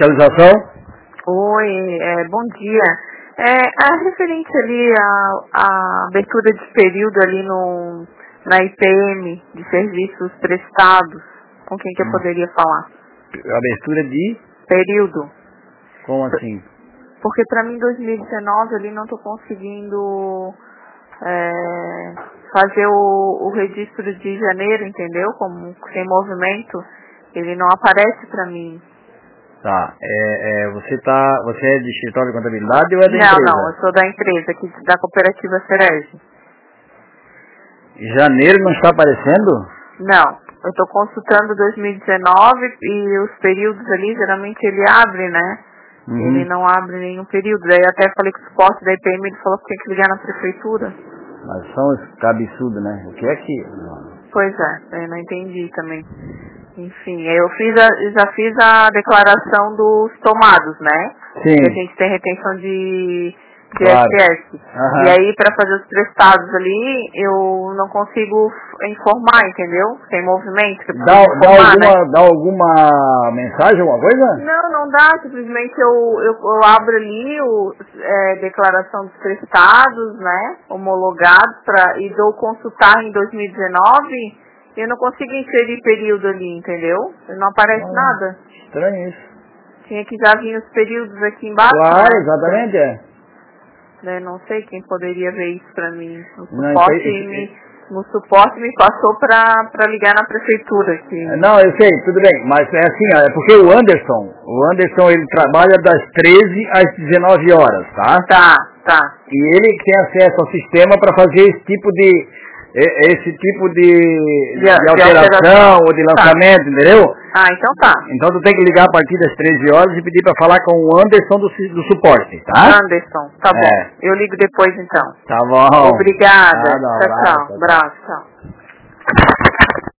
fiscalização? Oi, bom dia. Referente ali à abertura de período ali na IPM de serviços prestados, com quem que eu poderia falar? Abertura de? Período. Como assim? Porque para mim 2019 ali não estou conseguindo fazer o registro de janeiro, entendeu? Como sem movimento, ele não aparece para mim. Tá, você é de escritório de contabilidade ou é da empresa? Não, eu sou da empresa, aqui da cooperativa Cerege. Janeiro não está aparecendo? Não, eu estou consultando 2019 e os períodos ali, geralmente ele abre, né? Ele não abre nenhum período. Daí até falei com o suporte da IPM, ele falou que tinha que ligar na prefeitura. Mas são esse absurdo, né? O que é que... Pois eu não entendi também. Enfim, eu já fiz a declaração dos tomados, né? Sim. Que a gente tem retenção de Claro. SS. Uhum. E aí, para fazer os prestados ali, eu não consigo informar, entendeu? Tem movimento. Que eu dá alguma mensagem, alguma coisa? Não dá. Simplesmente eu abro ali declaração dos prestados, né? Homologados, e dou consultar em 2019. Eu não consigo inserir período ali, entendeu? Não aparece nada. Estranho isso. Tinha que já vir os períodos aqui embaixo. Claro, né? exatamente, Não sei quem poderia ver isso pra mim. No suporte me passou pra ligar na prefeitura aqui. Não, eu sei, tudo bem, mas é assim, é porque o Anderson ele trabalha das 13 às 19 horas, tá? Tá. E ele tem acesso ao sistema para fazer esse tipo de alteração ou de lançamento, entendeu? Então tá. Então tu tem que ligar a partir das 13 horas e pedir para falar com o Anderson do suporte, tá? Anderson, tá bom. Eu ligo depois então. Tá bom. Obrigada. Nada, Tchau. Abraço, tchau.